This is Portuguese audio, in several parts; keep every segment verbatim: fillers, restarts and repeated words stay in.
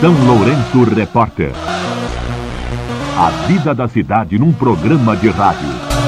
São Lourenço Repórter. A vida da cidade num programa de rádio.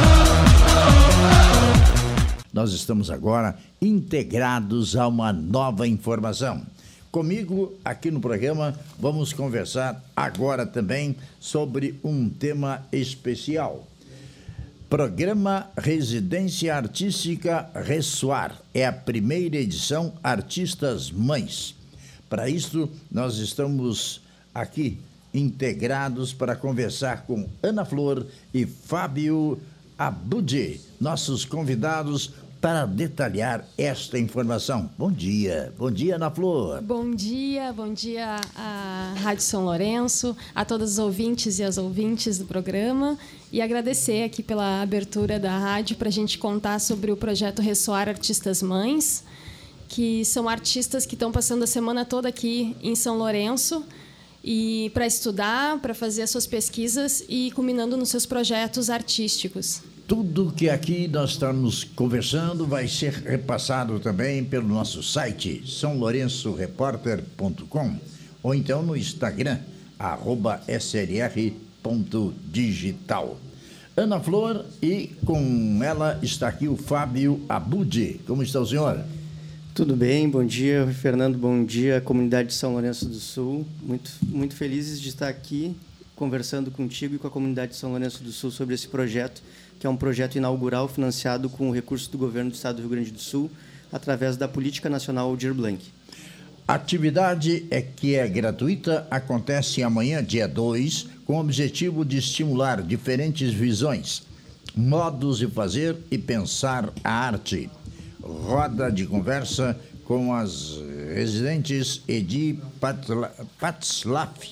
Nós estamos agora integrados a uma nova informação. Comigo, aqui no programa, vamos conversar agora também sobre um tema especial. Programa Residência Artística Ressoar. É a primeira edição Artistas Mães. Para isso, nós estamos aqui integrados para conversar com Ana Flor e Fábio Abudi, nossos convidados para detalhar esta informação. Bom dia. Bom dia, Ana Flor. Bom dia, bom dia à Rádio São Lourenço, a todos os ouvintes e as ouvintes do programa, e agradecer aqui pela abertura da rádio para a gente contar sobre o projeto Ressoar Artistas Mães, que são artistas que estão passando a semana toda aqui em São Lourenço e para estudar, para fazer as suas pesquisas e culminando nos seus projetos artísticos. Tudo que aqui nós estamos conversando vai ser repassado também pelo nosso site, são lourenço repórter ponto com, ou então no Instagram, arroba s r r ponto digital. Ana Flor, e com ela está aqui o Fábio Abudi. Como está o senhor? Tudo bem, bom dia, Fernando, bom dia, comunidade de São Lourenço do Sul. Muito, muito felizes de estar aqui conversando contigo e com a comunidade de São Lourenço do Sul sobre esse projeto, que é um projeto inaugural financiado com o recurso do governo do Estado do Rio Grande do Sul, através da Política Nacional Aldir Blanc. A atividade é que é gratuita, acontece amanhã, dia dois, com o objetivo de estimular diferentes visões, modos de fazer e pensar a arte. Roda de conversa com as residentes Edi Patzlaff,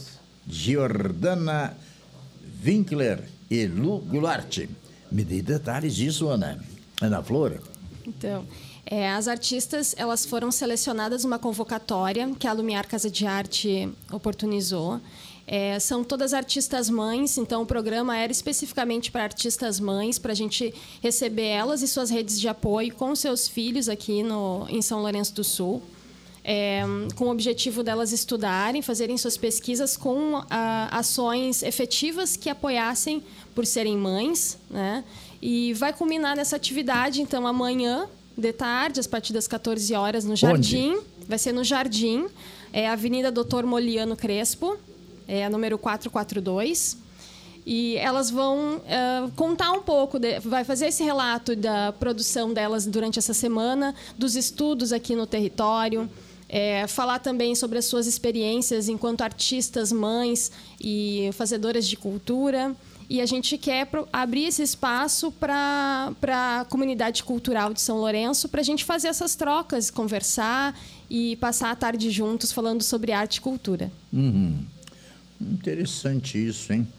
Giordana Winkler e Lu Goulart. Me dê detalhes disso, Ana. Ana Flor. Então, é, as artistas, elas foram selecionadas numa convocatória que a Lumiar Casa de Arte oportunizou. É, são todas artistas mães, então o programa era especificamente para artistas mães, para a gente receber elas e suas redes de apoio com seus filhos aqui no, em São Lourenço do Sul, é, com o objetivo delas estudarem, fazerem suas pesquisas com a, ações efetivas que apoiassem por serem mães, né? E vai culminar nessa atividade, então, amanhã, de tarde, a partir das quatorze horas, no Jardim. Onde? Vai ser no Jardim, é Avenida Doutor Moliano Crespo, é a número quatrocentos e quarenta e dois. E elas vão uh, contar um pouco, de, vai fazer esse relato da produção delas durante essa semana, dos estudos aqui no território, é, falar também sobre as suas experiências enquanto artistas, mães e fazedoras de cultura. E a gente quer pro, abrir esse espaço para a comunidade cultural de São Lourenço, para a gente fazer essas trocas, conversar e passar a tarde juntos falando sobre arte e cultura. Uhum. Interessante isso, hein?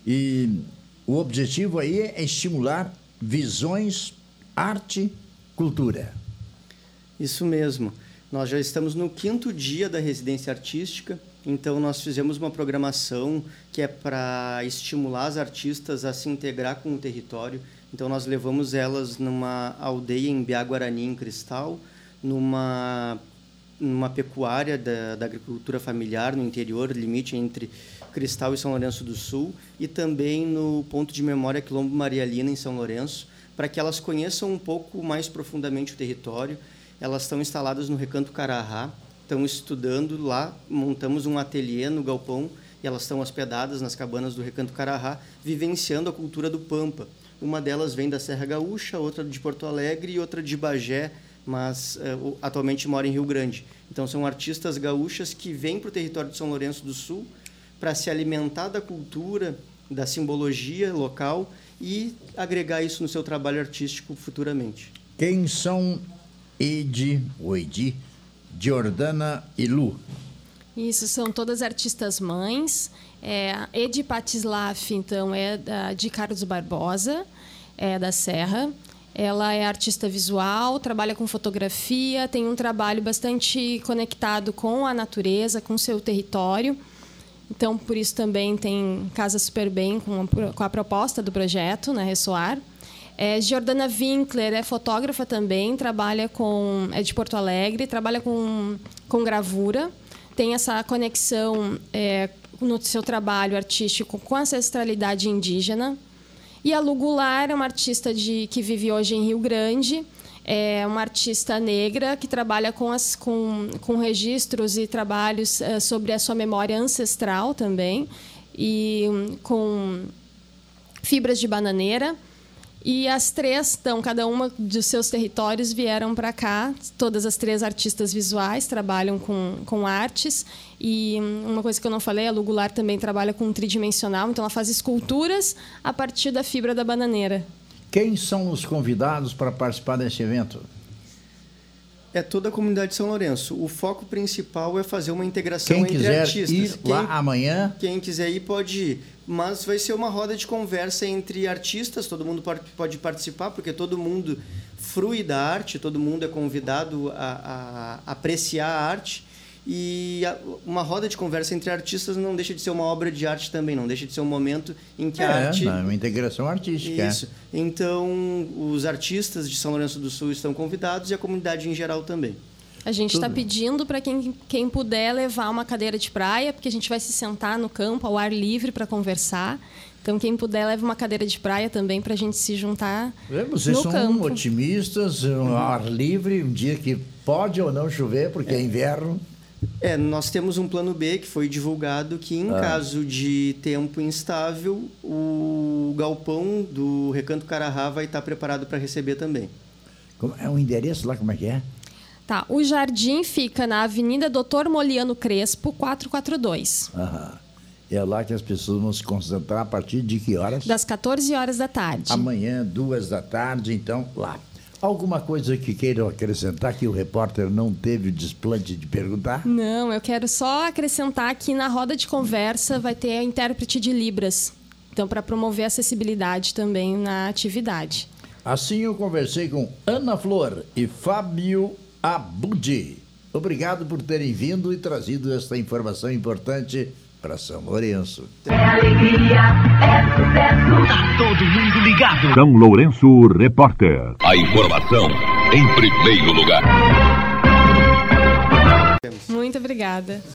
E o objetivo aí é estimular visões, arte, cultura. Isso mesmo. Nós já estamos no quinto dia da residência artística, então nós fizemos uma programação que é para estimular as artistas a se integrar com o território. Então nós levamos elas numa aldeia em Biá-Guarani, em Cristal, numa... numa pecuária da, da agricultura familiar no interior, limite entre Cristal e São Lourenço do Sul, e também no ponto de memória Quilombo Maria Lina, em São Lourenço, para que elas conheçam um pouco mais profundamente o território. Elas estão instaladas no Recanto Carahá, estão estudando lá, montamos um ateliê no galpão, e elas estão hospedadas nas cabanas do Recanto Carahá, vivenciando a cultura do Pampa. Uma delas vem da Serra Gaúcha, outra de Porto Alegre e outra de Bagé, mas uh, atualmente mora em Rio Grande. Então, são artistas gaúchas que vêm para o território de São Lourenço do Sul para se alimentar da cultura, da simbologia local e agregar isso no seu trabalho artístico futuramente. Quem são Edi, ou Edi, Giordana e Lu? Isso, são todas artistas mães. É, Edi Patzlaff, então, é da, de Carlos Barbosa, é da Serra. Ela é artista visual, trabalha com fotografia, tem um trabalho bastante conectado com a natureza, com o seu território. Então, por isso também tem casa super bem com a, com a proposta do projeto, né, Ressoar. É, Giordana Winkler é fotógrafa também, trabalha com, é de Porto Alegre, trabalha com, com gravura. tem essa conexão é, no seu trabalho artístico com a ancestralidade indígena. E a Lu Goulart é uma artista de, que vive hoje em Rio Grande, é uma artista negra que trabalha com, as, com, com registros e trabalhos uh, sobre a sua memória ancestral também, e um, com fibras de bananeira. E as três, então, cada uma dos seus territórios vieram para cá. Todas as três artistas visuais trabalham com, com artes. E uma coisa que eu não falei, a Lu Goulart também trabalha com tridimensional. Então, ela faz esculturas a partir da fibra da bananeira. Quem são os convidados para participar desse evento? É toda a comunidade de São Lourenço. O foco principal é fazer uma integração quem entre quiser artistas. Ir quem, lá amanhã. Quem quiser ir pode ir. Mas vai ser uma roda de conversa entre artistas, todo mundo pode participar, porque todo mundo frui da arte, todo mundo é convidado a, a apreciar a arte. E uma roda de conversa entre artistas não deixa de ser uma obra de arte também, não deixa de ser um momento em que é, a arte... É, uma integração artística. Isso. É. Então, os artistas de São Lourenço do Sul estão convidados e a comunidade em geral também. A gente está pedindo para quem, quem puder levar uma cadeira de praia, porque a gente vai se sentar no campo, ao ar livre, para conversar. Então, quem puder, leva uma cadeira de praia também para a gente se juntar é, vocês no são campo. Otimistas, um ar livre, um dia que pode ou não chover, porque é, é inverno. É, nós temos um plano B que foi divulgado que, em ah. caso de tempo instável, o galpão do Recanto Carahá vai estar preparado para receber também. Como, é um endereço lá, como é que é? Tá, o jardim fica na Avenida doutor Moliano Crespo, quatrocentos e quarenta e dois. Aham. É lá que as pessoas vão se concentrar a partir de que horas? Das quatorze horas da tarde. Amanhã, duas da tarde, então, lá. Alguma coisa que queiram acrescentar que o repórter não teve o desplante de perguntar? Não, eu quero só acrescentar que na roda de conversa vai ter a intérprete de Libras. Então, para promover a acessibilidade também na atividade. Assim eu conversei com Ana Flor e Fábio Abudi. Obrigado por terem vindo e trazido esta informação importante para São Lourenço. É alegria, é sucesso. Tá todo mundo ligado. São Lourenço Repórter. A informação em primeiro lugar. Muito obrigada.